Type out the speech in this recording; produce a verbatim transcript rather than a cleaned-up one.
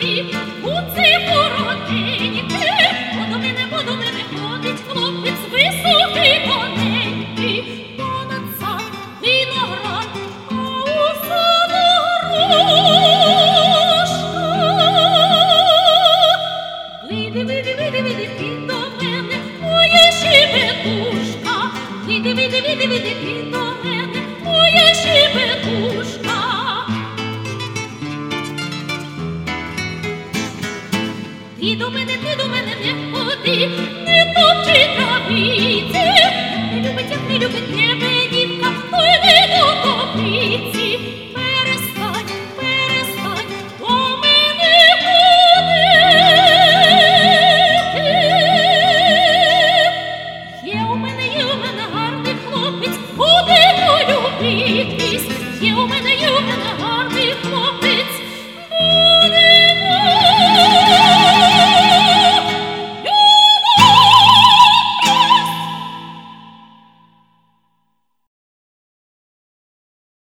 Ти до мене, ти до мене не ходи, не топчи травиці. Не любить, як не любить тебе дівка, то йди до копиці. Перестань, перестань до мене ходити. Є у мене, є у мене гарний хлопець, куди полюбитись. Є у мене, є у мене гарний